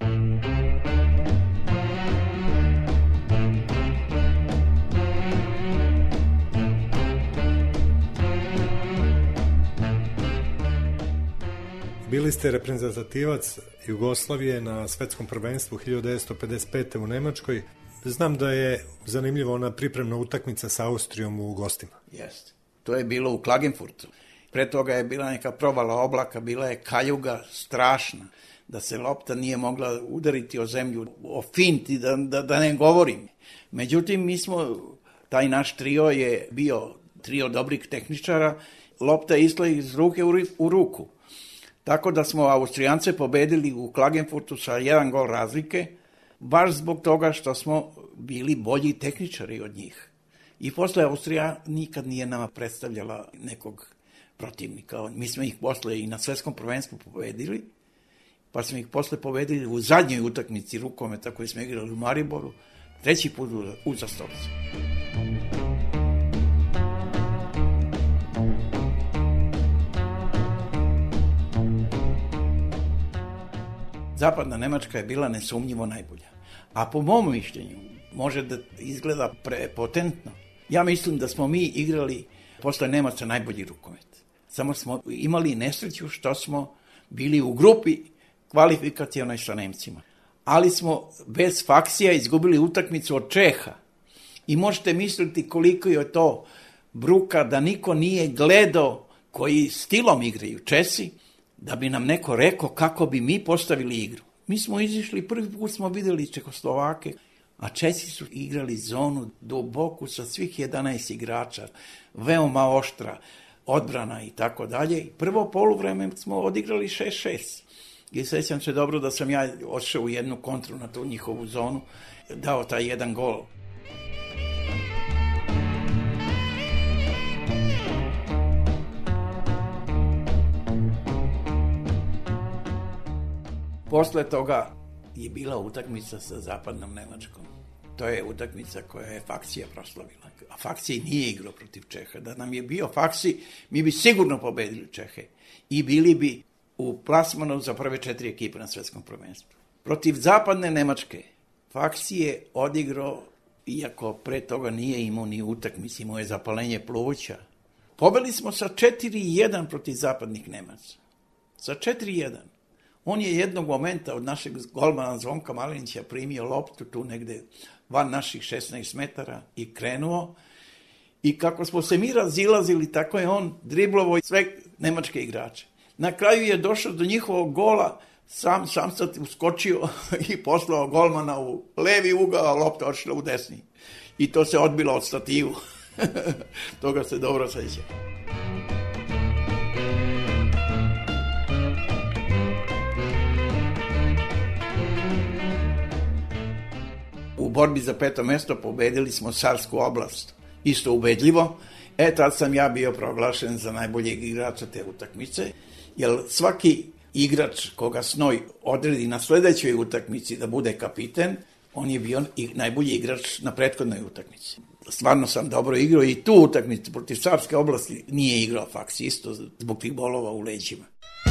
Bili ste reprezentativac Jugoslavije na svetskom prvenstvu 1955. u Nemačkoj. Znam da je zanimljiva ona pripremna utakmica sa Austrijom u gostima. Jeste. To je bilo u Klagenfurtu. Pre toga je bila neka provala oblaka, bila je kaljuga strašna, da se lopta nije mogla udariti o zemlju, o finti, da ne govorim. Međutim, taj naš trio je bio trio dobrih tehničara, lopta je išla iz ruke u ruku. Tako da smo Austrijance pobedili u Klagenfurtu sa 1 gol razlike, baš zbog toga što smo bili bolji tehničari od njih. I posle Austrija nikad nije nama predstavljala nekog protivnika. Mi smo ih posle i na svetskom prvenstvu pobedili, pa smo ih posle pobedili u zadnjoj utakmici rukometa koju smo igrali u Mariboru, 3. put uzastopce. Zapadna Nemačka je bila nesumnjivo najbolja. A po mom mišljenju, može da izgleda prepotentno, ja mislim da smo mi igrali posle Nemaca najbolji rukomet. Samo smo imali nesreću što smo bili u grupi kvalifikacionoj sa Nemcima. Ali smo bez faksija izgubili utakmicu od Čeha. I možete misliti koliko je to bruka da niko nije gledao koji stilom igraju Česi, da bi nam neko rekao kako bi mi postavili igru. Mi smo izišli, prvi put smo videli Čehoslovake, a Česi su igrali zonu duboku sa svih 11 igrača, veoma oštra odbrana i tako dalje. Prvo poluvreme smo odigrali 6-6. I sećam se dobro da sam ja odšao u jednu kontru na tu njihovu zonu, dao taj jedan gol. Posle toga je bila utakmica sa Zapadnom Nemačkom. To je utakmica koja je Faksija proslavila. A Faksija nije igrao protiv Čeha. Da nam je bio Faksi, mi bi sigurno pobedili Čehe. I bili bi u plasmanu za prve 4 ekipe na svetskom prvenstvu. Protiv Zapadne Nemačke Faksi je odigrao, iako pre toga nije imao ni utakmicu, imao je zapalenje pluća. Pobeli smo sa 4-1 protiv zapadnih Nemaca. Sa 4-1. On je jednog momenta od našeg golmana Zvonka Malinića primio loptu tu negde van naših 16 metara i krenuo. I kako smo se mi razilazili, tako je on driblovo sve nemačke igrače. Na kraju je došao do njihovog gola, sam sad uskočio i poslao golmana u levi ugao, a lopta odšla u desni. I to se odbilo od stativu. Toga se dobro seća. U borbi za 5. mesto pobedili smo Sarsku oblast. Isto ubedljivo. Tad sam ja bio proglašen za najboljeg igrača te utakmice, jer svaki igrač koga Snoj odredi na sledećoj utakmici da bude kapiten, on je bio i najbolji igrač na prethodnoj utakmici. Stvarno sam dobro igrao i tu utakmicu protiv Sarske oblasti nije igrao Faksi, isto zbog tih bolova u leđima.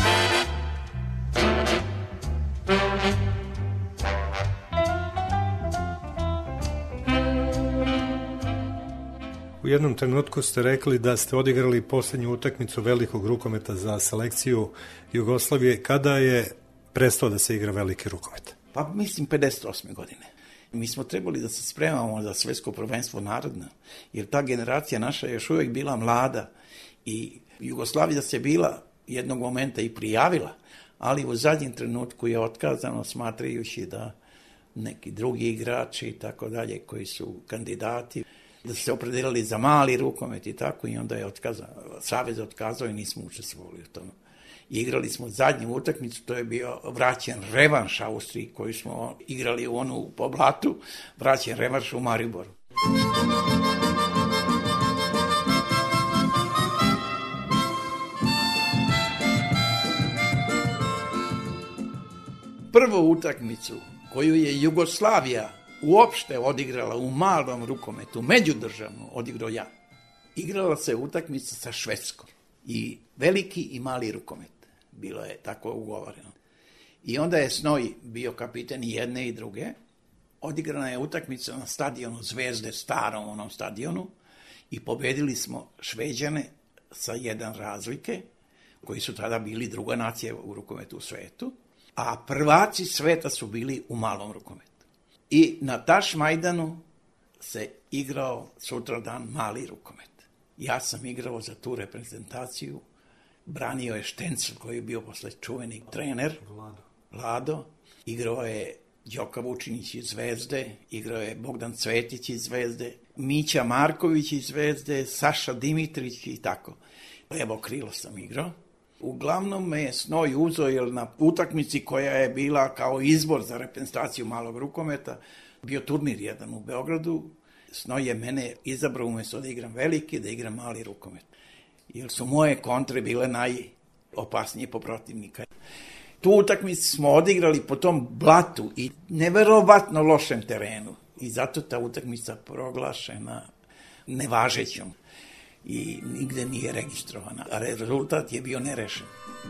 U jednom trenutku ste rekli da ste odigrali posljednju utakmicu velikog rukometa za selekciju Jugoslavije. Kada je prestao da se igra veliki rukomet? Pa mislim 58. godine. Mi smo trebali da se spremamo za svetsko prvenstvo narodno, jer ta generacija naša je još uvijek bila mlada i Jugoslavija se bila jednog momenta i prijavila, ali u zadnjem trenutku je otkazano smatrajući da neki drugi igrači i tako dalje koji su kandidati da se opredelili za mali rukomet i tako, i onda je Savez otkazao i nismo učestvovali u tome. Igrali smo zadnju utakmicu, to je bio vraćen revanš Austriji koju smo igrali u onu po blatu, vraćen revanš u Mariboru. Prvu utakmicu koju je Jugoslavija uopšte odigrala u malom rukometu, međudržavno odigrao ja. Igrala se utakmica sa Švedskom i veliki i mali rukomet. Bilo je tako ugovoreno. I onda je Snoj bio kapiten i jedne i druge. Odigrana je utakmica na stadionu Zvezde, starom onom stadionu, i pobedili smo Šveđane sa 1 razlike, koji su tada bili druga nacija u rukometu u svetu, a prvaci sveta su bili u malom rukometu. I na Tašmajdanu se igrao sutradan mali rukomet. Ja sam igrao za tu reprezentaciju, branio je Štencel koji je bio posle čuveni trener, Lado, igrao je Đoka Vučinić iz Zvezde, igrao je Bogdan Cvetić iz Zvezde, Mića Marković iz Zvezde, Saša Dimitrić i tako. Levo krilo sam igrao. Uglavnom me je Snoj uzeo, jer na utakmici koja je bila kao izbor za reprezentaciju malog rukometa, bio turnir jedan u Beogradu, Snoj je mene izabrao umjesto da igram veliki, da igram mali rukomet. jer su moje kontre bile najopasnije po protivnika. Tu utakmicu smo odigrali po tom blatu i neverovatno lošem terenu i zato ta utakmica proglašena nevažećom i nigde nije registrovana, a rezultat je bio nerešen.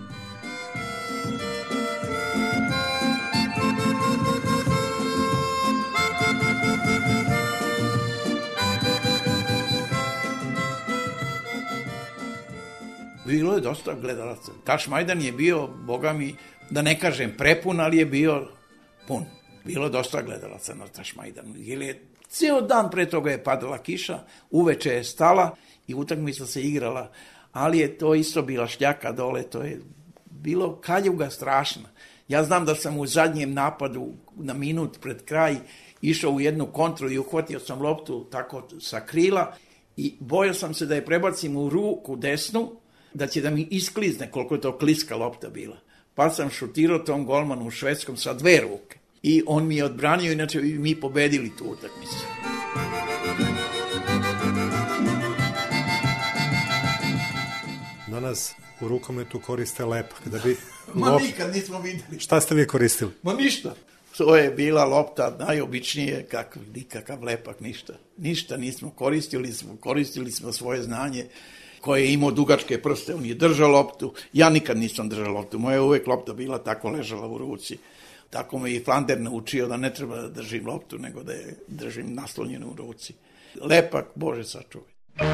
Bilo je dosta gledalaca. Tašmajdan je bio, boga mi, da ne kažem prepun, ali je bio pun. Bilo je dosta gledalaca na Tašmajdanu. Jer je cijel dan pre toga je padala kiša, uveče je stala i utakmica se igrala, ali je to isto bila šljaka dole, to je bilo kaljuga strašna. Ja znam da sam u zadnjem napadu na minut pred kraj išao u jednu kontru i uhvatio sam loptu tako sa krila i bojao sam se da je prebacim u ruku desnu, da će da mi isklizne koliko je to kliska lopta bila. Pa sam šutirao tom golmanu u švedskom sa 2 ruke. I on mi je odbranio, inače mi pobedili tu utakmicu. Danas u rukometu koriste lepak. Da bi Nikad nismo videli. Šta ste vi koristili? Ništa. To je bila lopta najobičnije, nikakav lepak, ništa. Ništa nismo koristili smo svoje znanje koje je imao dugačke prste, on je držao loptu, ja nikad nisam držao loptu, moja je uvek lopta bila tako ležala u ruci. Tako me i Flander naučio da ne treba da držim loptu, nego da je držim naslonjenu u ruci. Lepak, Bože sačuvaj.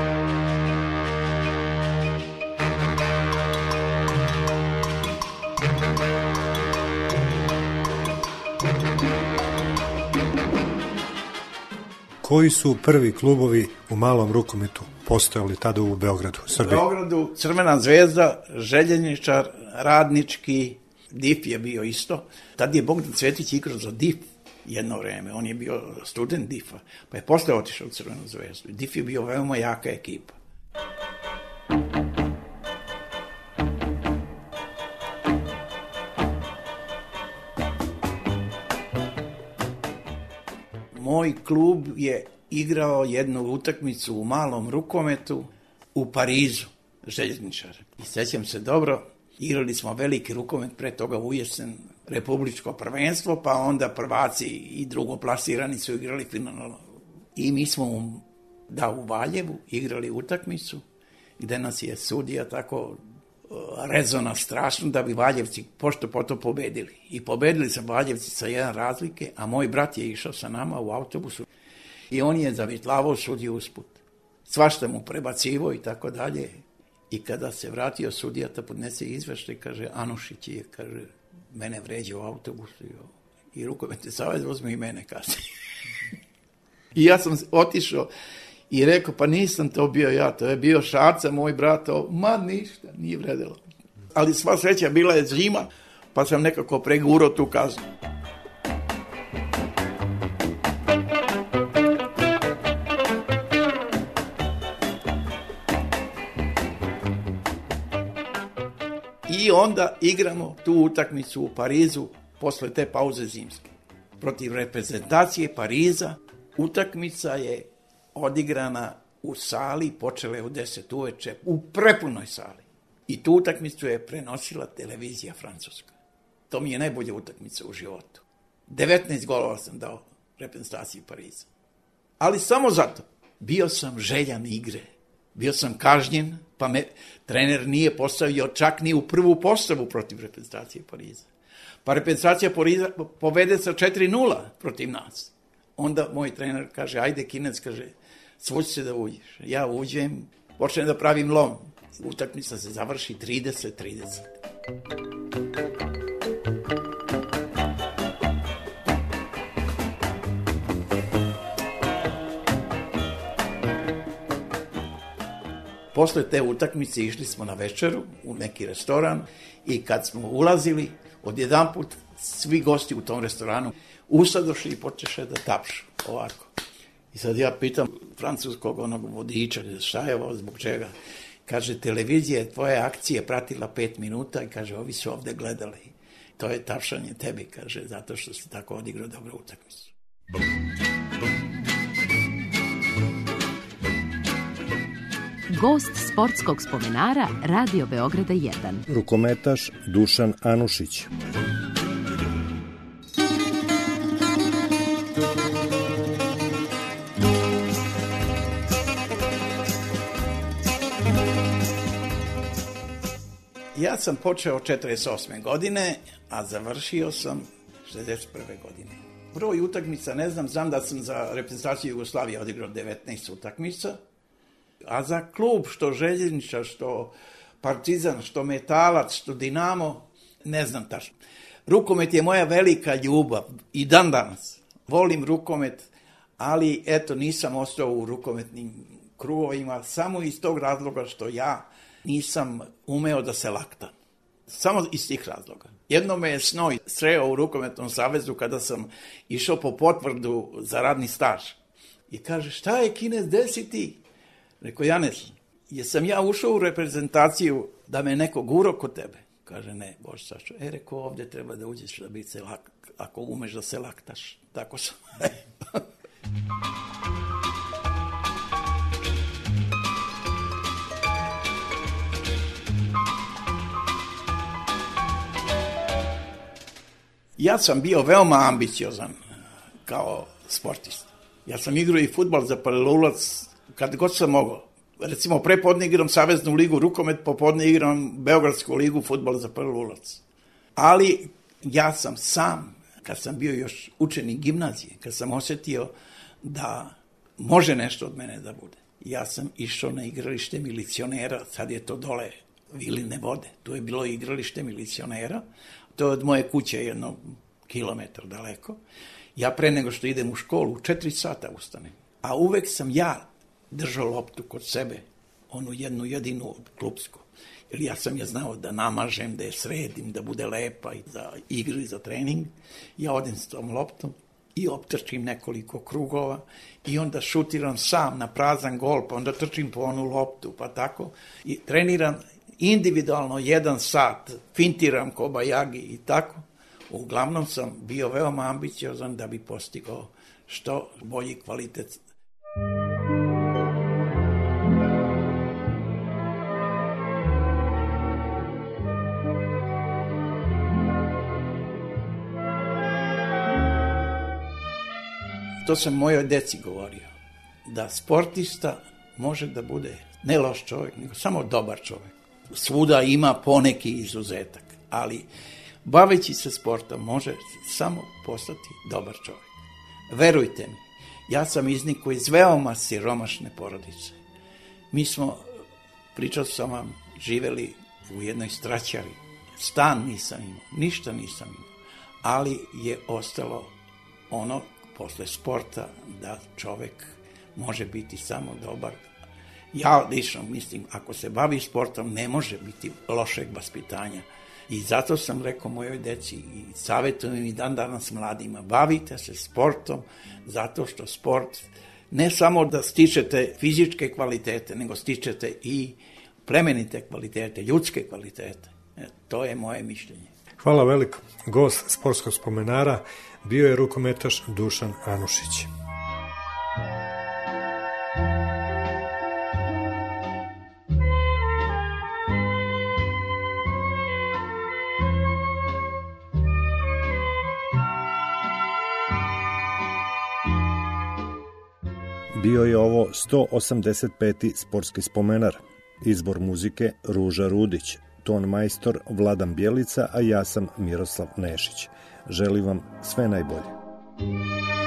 Koji su prvi klubovi u malom rukometu postojali tada u Beogradu, Srbiji? U Beogradu Crvena zvezda, Željezničar, Radnički, DIF je bio isto. Tad je Bogdan Cvetić igrao za DIF jedno vreme. On je bio student DIF-a, pa je posle otišao u Crvenu zvezdu. DIF je bio veoma jaka ekipa. Moj klub je igrao jednu utakmicu u malom rukometu u Parizu, Željezničar. I sećam se dobro, igrali smo veliki rukomet, pre toga u jesen republičko prvenstvo, pa onda prvaci i drugoplasirani su igrali finalno. I mi smo u Valjevu igrali utakmicu, gde nas je sudija tako rezona strašno da bi Valjevci pošto potom pobedili. I pobedili su Valjevci sa 1 razlike, a moj brat je išao sa nama u autobusu i on je zavitlavao sudiju usput. Svašta mu prebacivo i tako dalje. I kada se vratio sudija, ta podnese izveštaj, kaže, Anušić je, kaže, mene vređa u autobusu i rukometni savez uzme i mene kasnije. I ja sam otišao i rekao, pa nisam to bio ja, to je bio Šarca, moj brat, ništa, nije vredelo. Ali sva sreća, bila je zima, pa sam nekako pregurao tu kaznu. I onda igramo tu utakmicu u Parizu posle te pauze zimske. Protiv reprezentacije Pariza utakmica je odigrana u sali, počela je u 10 uveče, u prepunoj sali. I tu utakmicu je prenosila televizija francuska. To mi je najbolja utakmica u životu. 19 golova sam dao reprezentaciji Pariza. Ali samo zato. Bio sam željan igre. Bio sam kažnjen, pa me trener nije postavio čak ni u prvu postavu protiv reprezentacije Pariza. Pa reprezentacija Pariza povede sa 4-0 protiv nas. Onda moj trener kaže, ajde Kinec, kaže, svući se da uđeš. Ja uđem, počnem da pravim lom. Utakmica se završi 30-30. Posle te utakmice išli smo na večeru u neki restoran i kad smo ulazili, odjedanput svi gosti u tom restoranu usadošli i počeše da tapšu ovako. I sad ja pitam francuskog onog vodiča, šta je ovo, zbog čega? Kaže, televizija je tvoje akcije pratila 5 minuta i kaže, ovi su ovde gledali. To je tapšanje tebi, kaže, zato što si tako odigrao dobru utakmicu. Gost sportskog spomenara Radio Beograda 1. Rukometaš Dušan Anušić. Ja sam počeo 48. godine, a završio sam 61. godine. Broj utakmica ne znam da sam za reprezentaciju Jugoslavije odigrao 19 utakmica, a za klub što Željezničar, što Partizan, što Metalac, što Dinamo, ne znam tačno. Rukomet je moja velika ljubav i dan danas. Volim rukomet, ali eto nisam ostao u rukometnim krugovima samo iz tog razloga što ja nisam umeo da se laktam. Samo iz tih razloga. Jedno me je snoj sreo u Rukometnom savezu kada sam išao po potvrdu za radni staž. I kaže, šta je Kinez, gde si ti? Rekao, ja ne znam. Jesam ja ušao u reprezentaciju da me neko guro kod tebe? Kaže, ne, Bože Sašo. Rekao, ovdje treba da uđeš da bi se ako umeš da se laktaš. Tako sam. Ja sam bio veoma ambiciozan kao sportista. Ja sam igrao i fudbal za Palilulac kad god sam mogao. Recimo, prepodne igram Saveznu ligu rukomet, popodne igram Beogradsku ligu fudbal za Palilulac. Ali ja sam sam, kad sam bio još učenik gimnazije, kad sam osjetio da može nešto od mene da bude. Ja sam išao na igralište milicionera, sad je to dole Viline vode, tu je bilo igralište milicionera. To je od moje kuće 1 kilometar daleko. Ja pre nego što idem u školu, u 4 sata ustanem. A uvek sam ja držao loptu kod sebe, onu jednu jedinu klupsku. Jer ja sam je znao da namažem, da je sredim, da bude lepa i za igru i za trening. Ja odem s tom loptom i optrčim nekoliko krugova i onda šutiram sam na prazan gol, pa onda trčim po onu loptu, pa tako. I treniram individualno 1 sat, fintiram kobajagi i tako. Uglavnom sam bio veoma ambiciozan da bi postigao što bolji kvalitet. To sam mojoj deci govorio, da sportista može da bude ne loš čovjek, nego samo dobar čovjek. Svuda ima poneki izuzetak, ali baveći se sportom može samo postati dobar čovjek. Verujte mi, ja sam iznikao iz veoma siromašne porodice. Mi smo, pričao sam vam, živeli u jednoj straćari. Stan nisam imao, ništa nisam imao, ali je ostalo ono posle sporta da čovjek može biti samo dobar. Ja lično mislim, ako se bavi sportom, ne može biti lošeg vaspitanja. I zato sam rekao mojoj deci i savjetujem i dan danas mladima, bavite se sportom, zato što sport ne samo da stičete fizičke kvalitete, nego stičete i plemenite kvalitete, ljudske kvalitete. To je moje mišljenje. Hvala veliko. Gost sportskog spomenara bio je rukometaš Dušan Anušić. Bio je ovo 185. sportski spomenar. Izbor muzike Ruža Rudić, ton majstor Vladan Bjelica, a ja sam Miroslav Nešić. Želim vam sve najbolje.